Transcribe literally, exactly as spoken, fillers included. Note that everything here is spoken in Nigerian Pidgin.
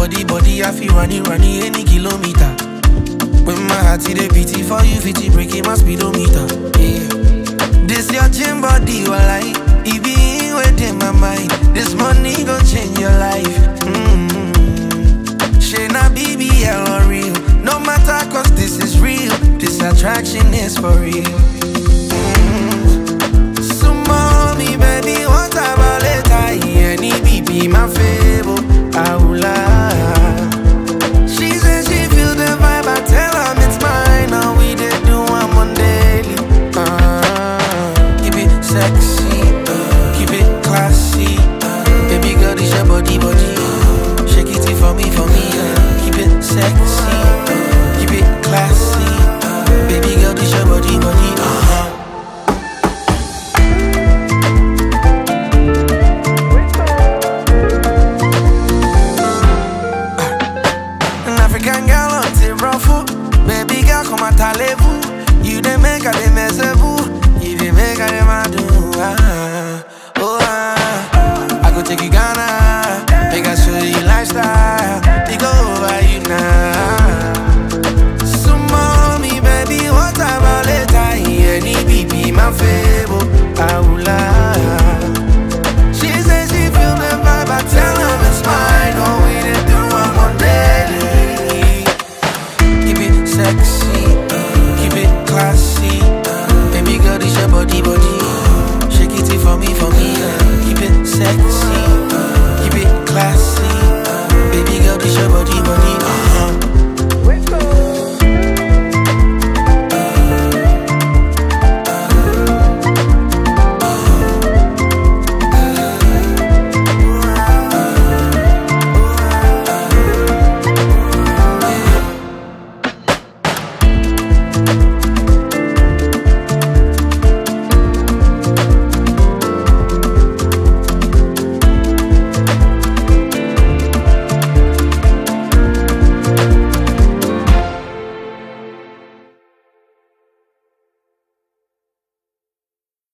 body, body, I feel running, running any kilometer. When my heart is a pity for you, fifty breaking my speedometer. Yeah. This your gym body, walai. It be within my mind. This money gon' change your life. Mm-hmm. She not B B L or real. No matter cause this is real. This attraction is for real. Mm-hmm. So mommy, baby, what about later? Any B B my favor. I will lie. She said she feel the vibe. I tell her it's mine. Now we did do one on daily. Uh, keep it sexy, uh, keep it classy. Uh, baby girl, this your body, body. Uh, shake it for me, for me. Uh, keep it sexy, uh, keep it classy. Uh, baby girl, this your body, body. Uh-huh. African girl on the ruffle. Baby girl, come at a level.